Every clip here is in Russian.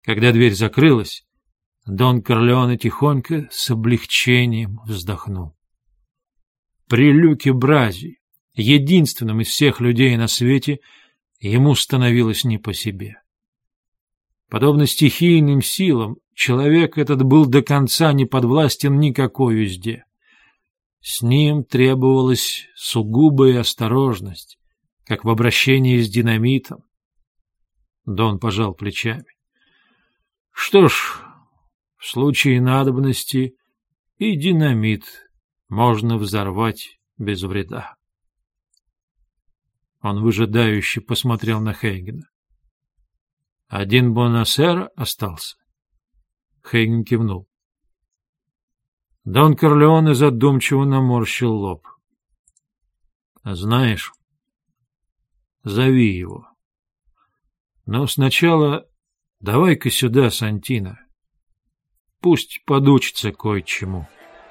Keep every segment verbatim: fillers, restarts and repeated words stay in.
Когда дверь закрылась, Дон Корлеоне тихонько с облегчением вздохнул. При Люке Брази, единственном из всех людей на свете, ему становилось не по себе. Подобно стихийным силам, человек этот был до конца не подвластен никакой узде. С ним требовалась сугубая осторожность, как в обращении с динамитом. Дон пожал плечами. Что ж, в случае надобности и динамит можно взорвать без вреда. Он выжидающе посмотрел на Хейгена. Один Бонасера остался. Хейген кивнул. Дон Корлеоне задумчиво наморщил лоб. — Знаешь, зови его. Но сначала давай-ка сюда Сантино. Пусть подучится кое-чему.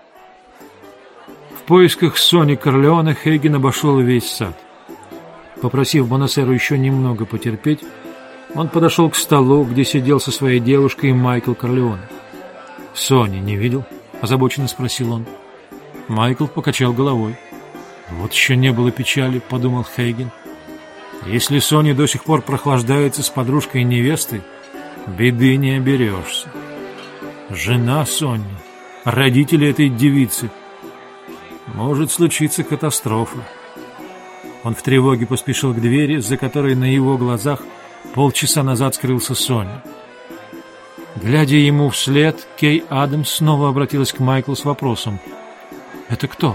В поисках Сони Корлеоне Хейген обошел весь сад. Попросив Бонасеру еще немного потерпеть, он подошел к столу, где сидел со своей девушкой Майкл Корлеоне. — Сони не видел? — озабоченно спросил он. Майкл покачал головой. — Вот еще не было печали, — подумал Хейген. Если Сони до сих пор прохлаждается с подружкой и невестой, беды не оберешься. Жена Сони, родители этой девицы. Может случиться катастрофа. Он в тревоге поспешил к двери, за которой на его глазах полчаса назад скрылся Соня. Глядя ему вслед, Кей Адамс снова обратилась к Майклу с вопросом. — Это кто?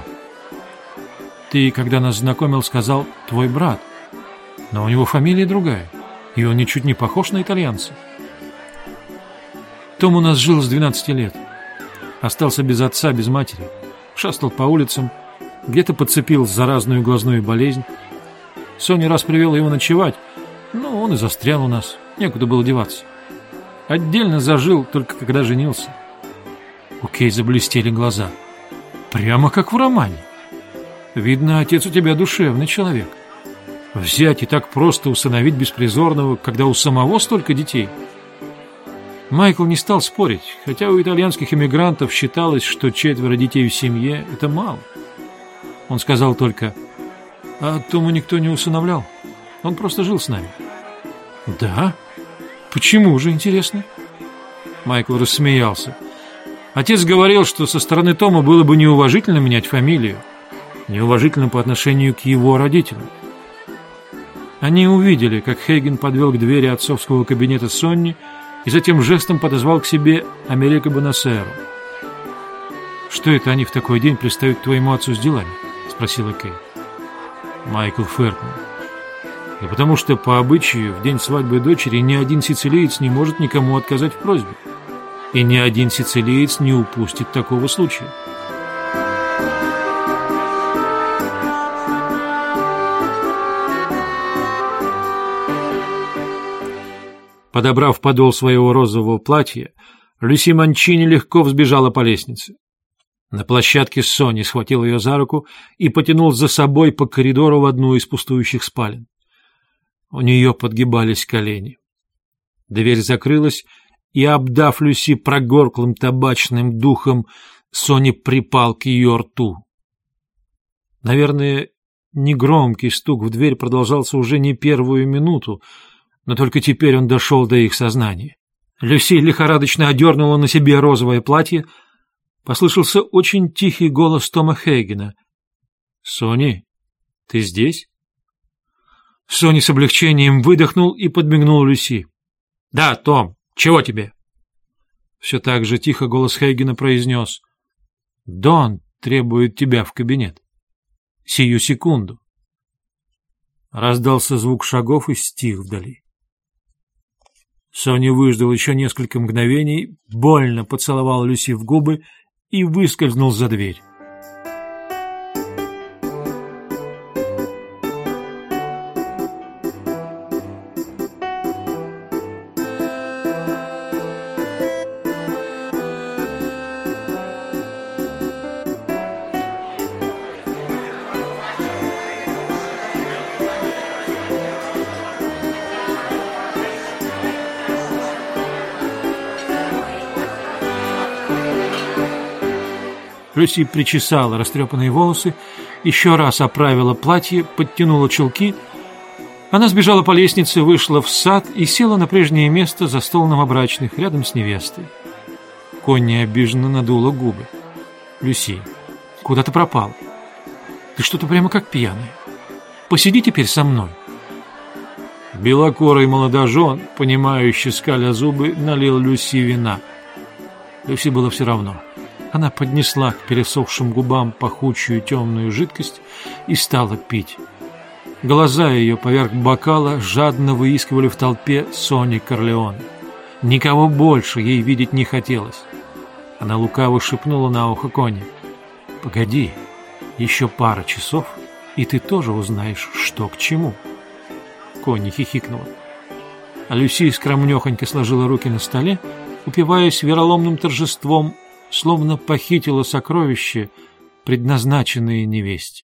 — Ты, когда нас знакомил, сказал «твой брат». Но у него фамилия другая, и он ничуть не похож на итальянца. Том у нас жил с двенадцати лет. Остался без отца, без матери. Шастал по улицам, где-то подцепил заразную глазную болезнь. Соня раз привела его ночевать, но он и застрял у нас, некуда было деваться. Отдельно зажил, только когда женился. У Кей заблестели глаза. Прямо как в романе. Видно, отец у тебя душевный человек. Взять и так просто усыновить беспризорного, когда у самого столько детей. Майкл не стал спорить, хотя у итальянских эмигрантов считалось, что четверо детей в семье — это мало. Он сказал только: «А Тому никто не усыновлял, он просто жил с нами». «Да? Почему же, интересно?» Майкл рассмеялся. Отец говорил, что со стороны Тома было бы неуважительно менять фамилию, неуважительно по отношению к его родителям. Они увидели, как Хейген подвел к двери отцовского кабинета Сонни и затем жестом подозвал к себе Америко Бонасеру. «Что это они в такой день пристают к твоему отцу с делами?» — спросила Кей. Майкл фыркнул. «Да потому что по обычаю в день свадьбы дочери ни один сицилиец не может никому отказать в просьбе, и ни один сицилиец не упустит такого случая». Подобрав подол своего розового платья, Люси Манчини легко взбежала по лестнице. На площадке Сони схватил ее за руку и потянул за собой по коридору в одну из пустующих спален. У нее подгибались колени. Дверь закрылась, и, обдав Люси прогорклым табачным духом, Сони припал к ее рту. Наверное, негромкий стук в дверь продолжался уже не первую минуту, но только теперь он дошел до их сознания. Люси лихорадочно одернула на себе розовое платье. Послышался очень тихий голос Тома Хейгена. — Сони, ты здесь? Сони с облегчением выдохнул и подмигнул Люси. — Да, Том, чего тебе? Все так же тихо голос Хейгена произнес. — Дон требует тебя в кабинет. Сию секунду. Раздался звук шагов и стих вдали. Соня выждал еще несколько мгновений, больно поцеловал Люси в губы и выскользнул за дверь. Люси причесала растрепанные волосы, еще раз оправила платье, подтянула чулки. Она сбежала по лестнице, вышла в сад и села на прежнее место за стол новобрачных, рядом с невестой. Конни обиженно надула губы. «Люси, куда ты пропал? Ты что-то прямо как пьяная. Посиди теперь со мной». Белокорый молодожен, понимающе скаля зубы, налил Люси вина. Люси было все равно. Она поднесла к пересохшим губам пахучую темную жидкость и стала пить. Глаза ее поверх бокала жадно выискивали в толпе Сони Корлеоне. Никого больше ей видеть не хотелось. Она лукаво шепнула на ухо Конни: «Погоди, еще пара часов, и ты тоже узнаешь, что к чему». Конни хихикнула. А Люси скромнехонько сложила руки на столе, упиваясь вероломным торжеством, словно похитила сокровище, предназначенное невесте.